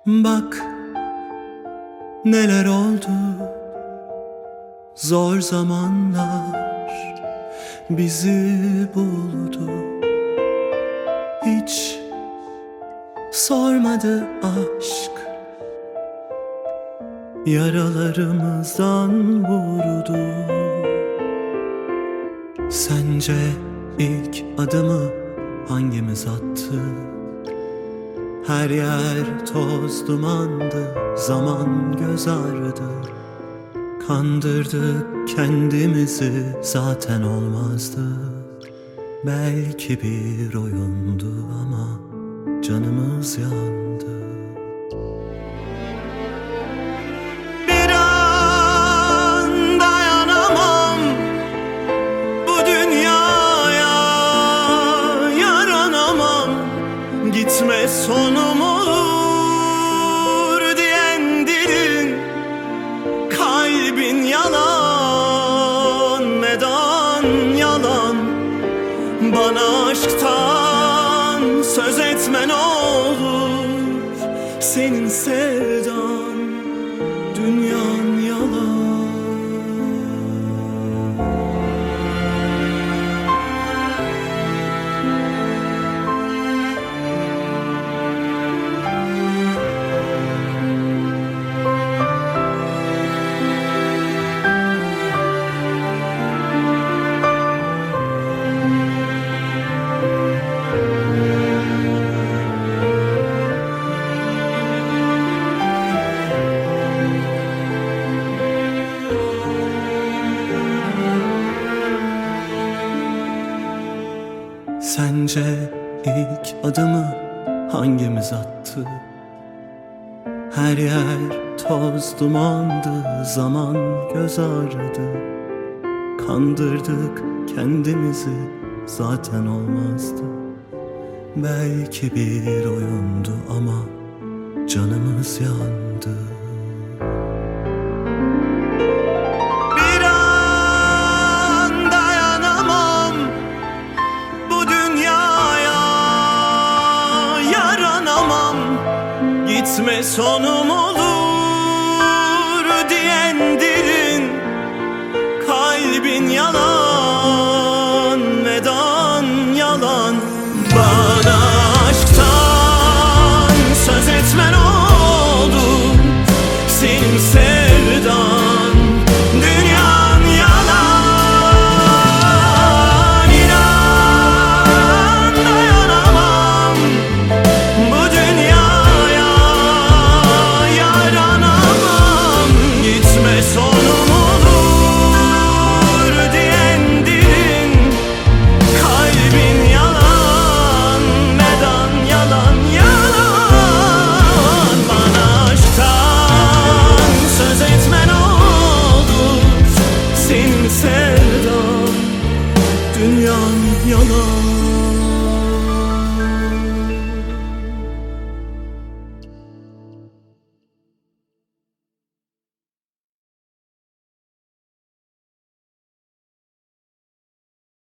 Bak neler oldu, zor zamanlar bizi buldu. Hiç sormadı aşk, yaralarımızdan vurdu. Sence ilk adımı hangimiz attı? Her yer toz dumandı, zaman göz ağrıdı. Kandırdık kendimizi, zaten olmazdı. Belki bir oyundu ama canımız yandı. Bir an dayanamam bu dünyaya, yaranamam. Gitme sonum olur diyen dilin, kalbin yalan, medan yalan. Bana aşktan söz etme ne olur, senin sevdan, dünyan yalan. Sence ilk adımı hangimiz attı? Her yer toz dumandı, zaman göz ağrıdı. Kandırdık kendimizi, zaten olmazdı. Belki bir oyundu ama canımız yandı. Gitme sonum olur